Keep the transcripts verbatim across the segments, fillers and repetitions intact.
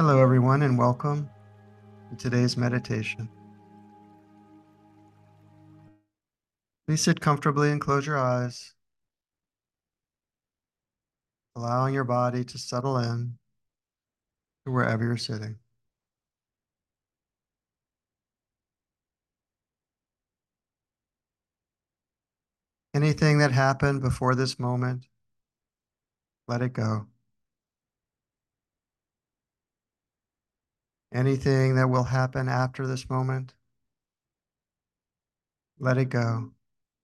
Hello, everyone, and welcome to today's meditation. Please sit comfortably and close your eyes, allowing your body to settle in to wherever you're sitting. Anything that happened before this moment, let it go. Anything that will happen after this moment, let it go.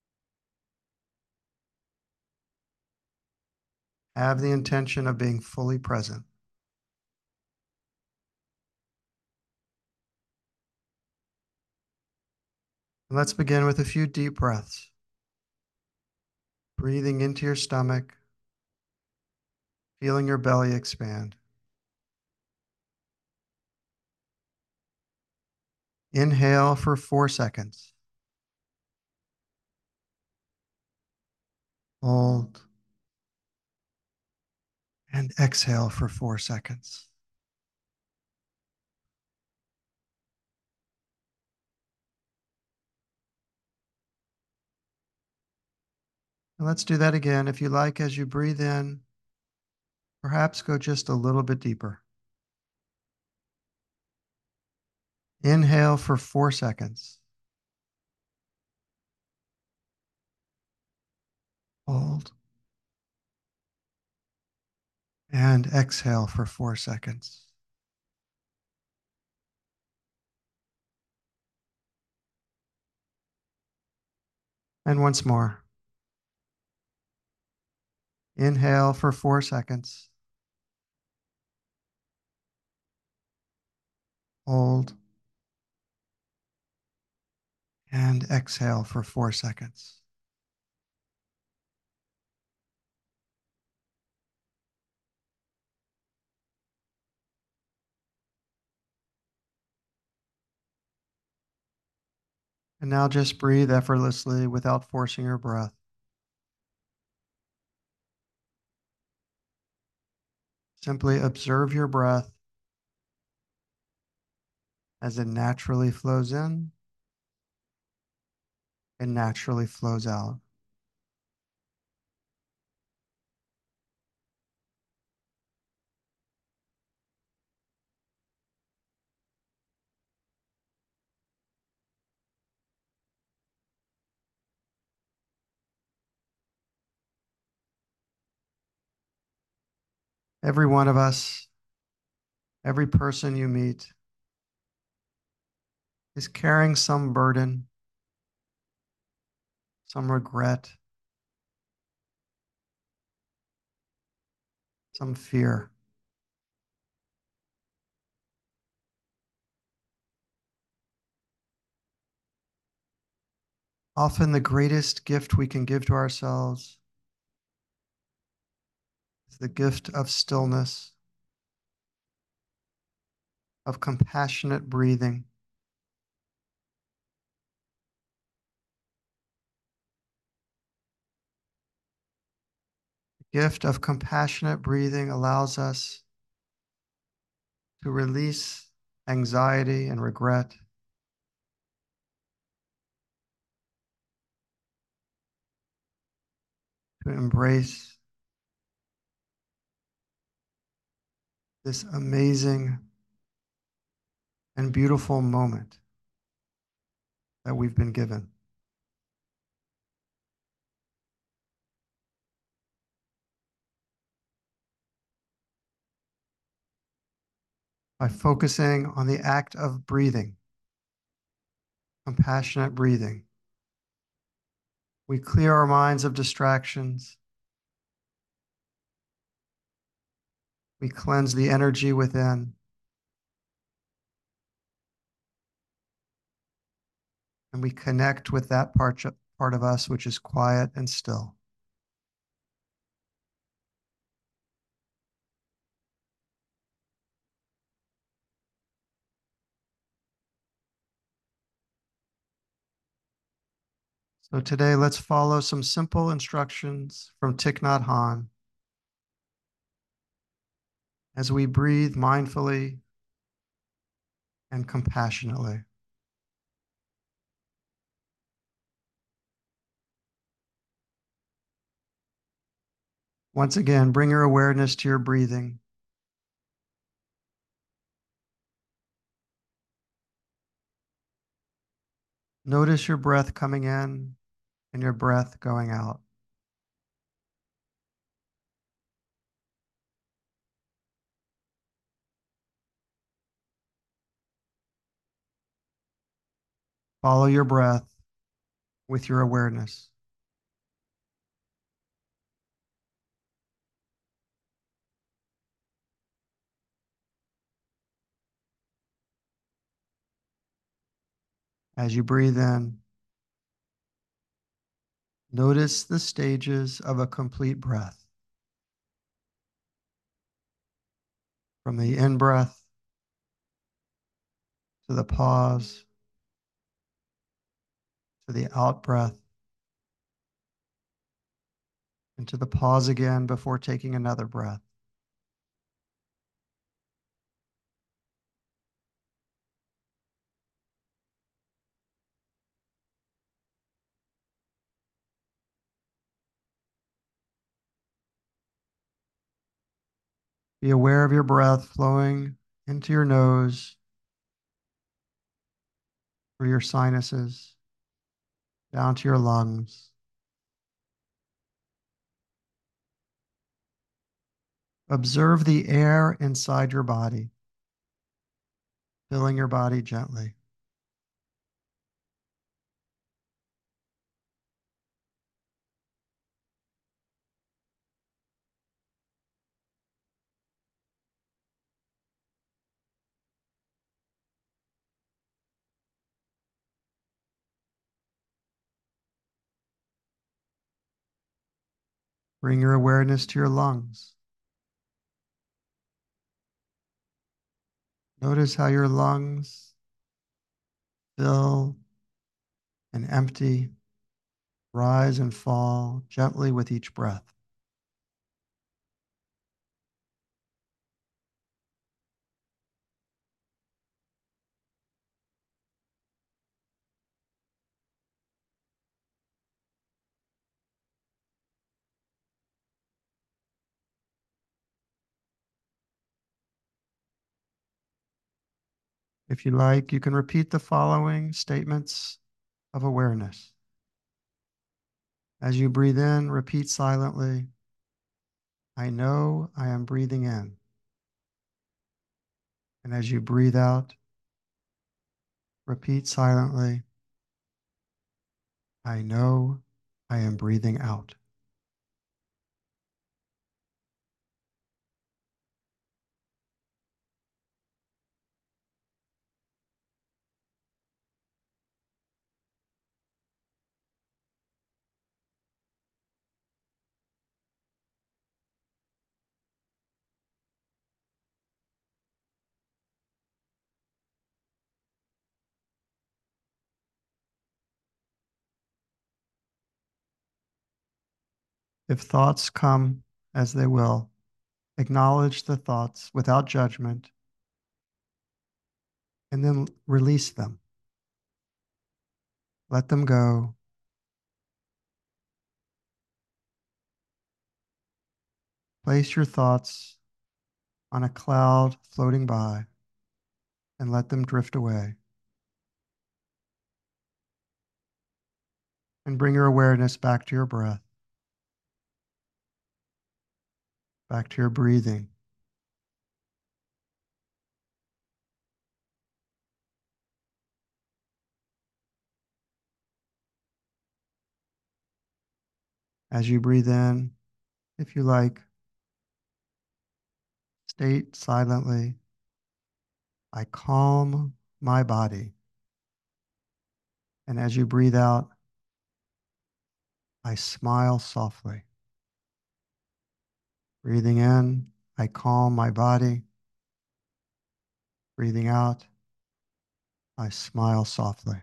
Have the intention of being fully present. And let's begin with a few deep breaths. Breathing into your stomach, feeling your belly expand. Inhale for four seconds. Hold. And exhale for four seconds. And let's do that again. If you like, as you breathe in, perhaps go just a little bit deeper. Inhale for four seconds. Hold. And exhale for four seconds. And once more. Inhale for four seconds. Hold. And exhale for four seconds. And now just breathe effortlessly without forcing your breath. Simply observe your breath as it naturally flows in and naturally flows out. Every one of us, every person you meet, is carrying some burden, some regret, some fear. Often the greatest gift we can give to ourselves is the gift of stillness, of compassionate breathing. The gift of compassionate breathing allows us to release anxiety and regret, to embrace this amazing and beautiful moment that we've been given. By focusing on the act of breathing, compassionate breathing, we clear our minds of distractions. We cleanse the energy within. And we connect with that part, part of us which is quiet and still. So today, let's follow some simple instructions from Thich Nhat Hanh as we breathe mindfully and compassionately. Once again, bring your awareness to your breathing. Notice your breath coming in and your breath going out. Follow your breath with your awareness. As you breathe in, notice the stages of a complete breath. From the in-breath to the pause, to the out-breath, and to the pause again before taking another breath. Be aware of your breath flowing into your nose, through your sinuses, down to your lungs. Observe the air inside your body, filling your body gently. Bring your awareness to your lungs. Notice how your lungs fill and empty, rise and fall gently with each breath. If you like, you can repeat the following statements of awareness. As you breathe in, repeat silently, I know I am breathing in. And as you breathe out, repeat silently, I know I am breathing out. If thoughts come as they will, acknowledge the thoughts without judgment and then release them. Let them go. Place your thoughts on a cloud floating by and let them drift away. And bring your awareness back to your breath, back to your breathing. As you breathe in, if you like, state silently, I calm my body. And as you breathe out, I smile softly. Breathing in, I calm my body. Breathing out, I smile softly.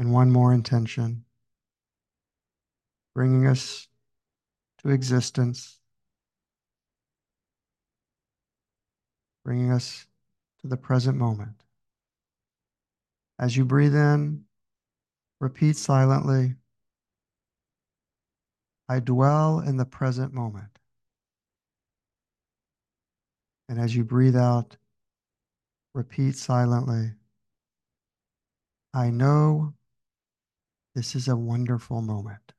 And one more intention, bringing us to existence, bringing us to the present moment. As you breathe in, repeat silently, I dwell in the present moment. And as you breathe out, repeat silently, I know this is a wonderful moment.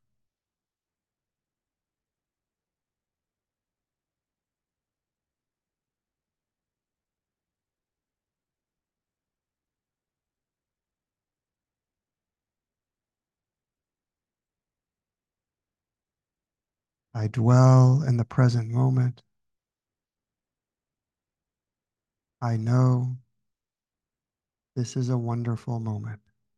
I dwell in the present moment. I know this is a wonderful moment.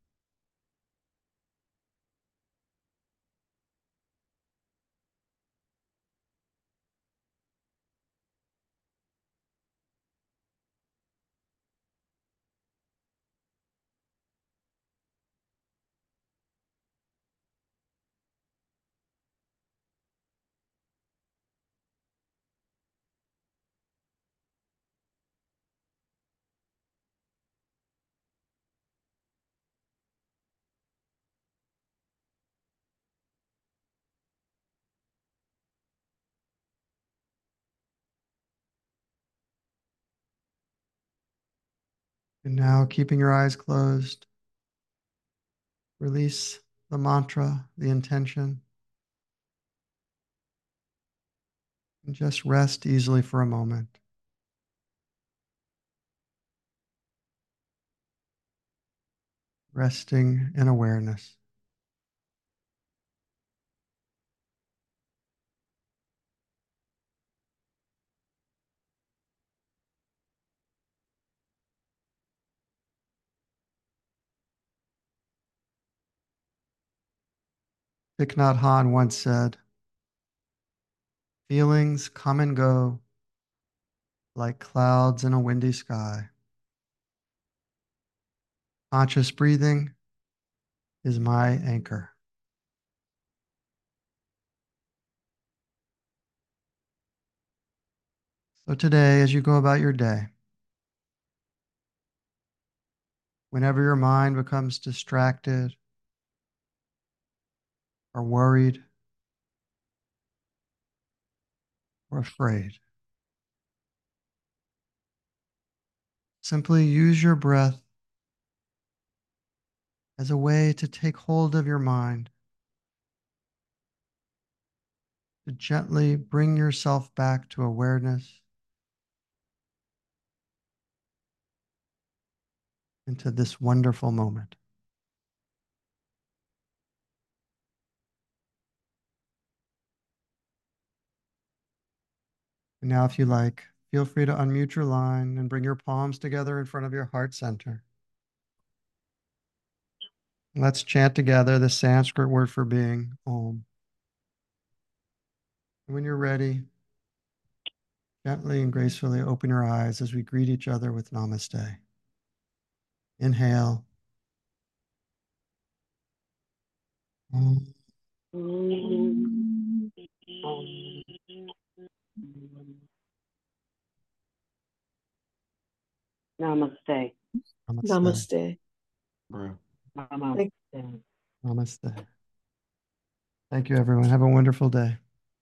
And now, keeping your eyes closed, release the mantra, the intention, and just rest easily for a moment. Resting in awareness. Thich Nhat Hanh once said, feelings come and go like clouds in a windy sky. Conscious breathing is my anchor. So today, as you go about your day, whenever your mind becomes distracted or worried or afraid, simply use your breath as a way to take hold of your mind, to gently bring yourself back to awareness, into this wonderful moment. And now, if you like, feel free to unmute your line and bring your palms together in front of your heart center. Let's chant together the Sanskrit word for being, Om. When you're ready, gently and gracefully open your eyes as we greet each other with Namaste. Inhale. Om. Namaste. Namaste. Namaste. Namaste. Namaste. Thank you, everyone. Have a wonderful day.